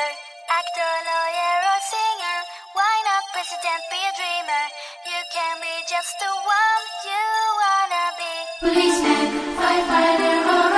lawyer, actor, lawyer, or singer. Why not president, be a dreamer? You can be just the one you wanna be. Policeman, firefighter, or